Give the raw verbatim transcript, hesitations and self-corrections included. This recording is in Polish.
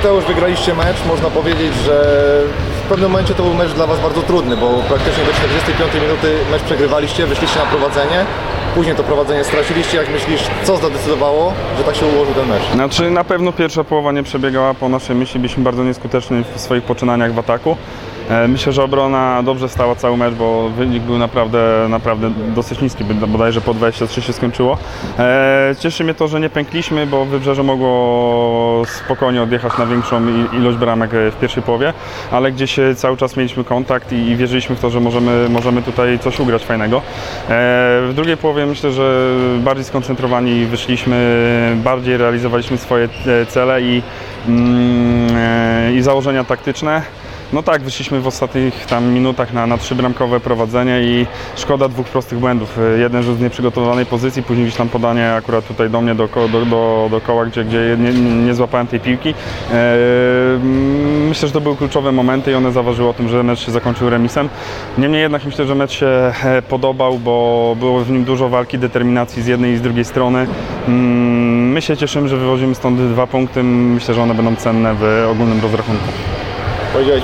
Mateusz, wygraliście mecz, można powiedzieć, że w pewnym momencie to był mecz dla Was bardzo trudny, bo praktycznie do czterdziestej piątej minuty mecz przegrywaliście, wyszliście na prowadzenie, później to prowadzenie straciliście. Jak myślisz, co zadecydowało, że tak się ułożył ten mecz? Znaczy na pewno pierwsza połowa nie przebiegała po naszej myśli, byliśmy bardzo nieskuteczni w swoich poczynaniach w ataku. Myślę, że obrona dobrze stała cały mecz, bo wynik był naprawdę, naprawdę dosyć niski, bodajże po dwadzieścia trzy się skończyło. Cieszy mnie to, że nie pękliśmy, bo Wybrzeże mogło spokojnie odjechać na większą ilość bramek w pierwszej połowie, ale gdzieś cały czas mieliśmy kontakt i wierzyliśmy w to, że możemy, możemy tutaj coś ugrać fajnego. W drugiej połowie myślę, że bardziej skoncentrowani wyszliśmy, bardziej realizowaliśmy swoje cele i, i założenia taktyczne. No tak, wyszliśmy w ostatnich tam minutach na, na trzybramkowe prowadzenie i szkoda dwóch prostych błędów. Jeden rzut z nieprzygotowanej pozycji, później gdzieś tam podanie akurat tutaj do mnie, do, do, do, do koła, gdzie, gdzie nie, nie złapałem tej piłki. Eee, myślę, że to były kluczowe momenty i one zaważyły o tym, że mecz się zakończył remisem. Niemniej jednak myślę, że mecz się podobał, bo było w nim dużo walki, determinacji z jednej i z drugiej strony. My się cieszymy, że wywozimy stąd dwa punkty. Myślę, że one będą cenne w ogólnym rozrachunku.